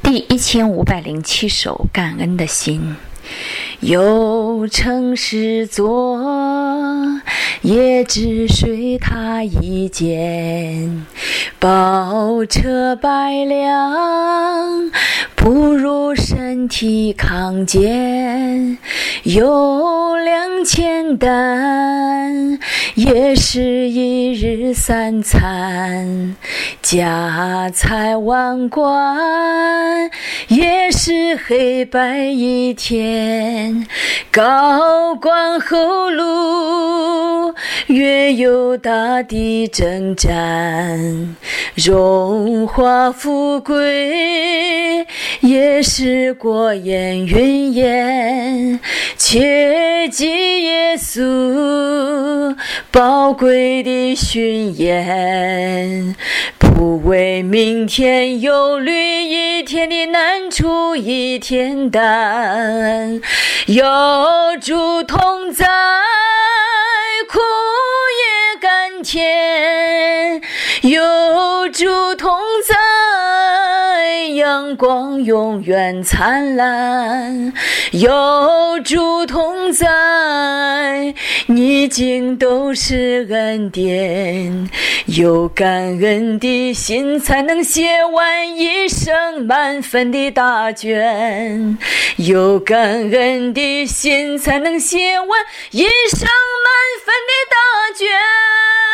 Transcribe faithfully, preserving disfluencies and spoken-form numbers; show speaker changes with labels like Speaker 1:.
Speaker 1: 第一千五百零七首，感恩的心。有诚实做，也只随他一件，宝车百辆，不如身体康健。有两千担，也是一日三餐，家财万贯，也是黑白一天。高官厚禄，越有大地征战，荣华富贵，也是过眼云烟。切记耶稣宝贵的训言，不为明天忧虑，一天的难处一天担。有主同在，苦也甘甜，有主同在，阳光永远灿烂。有主同在，逆境都是恩典，有感恩的心才能写完一生满分的答卷，有感恩的心才能写完一生满分的答卷。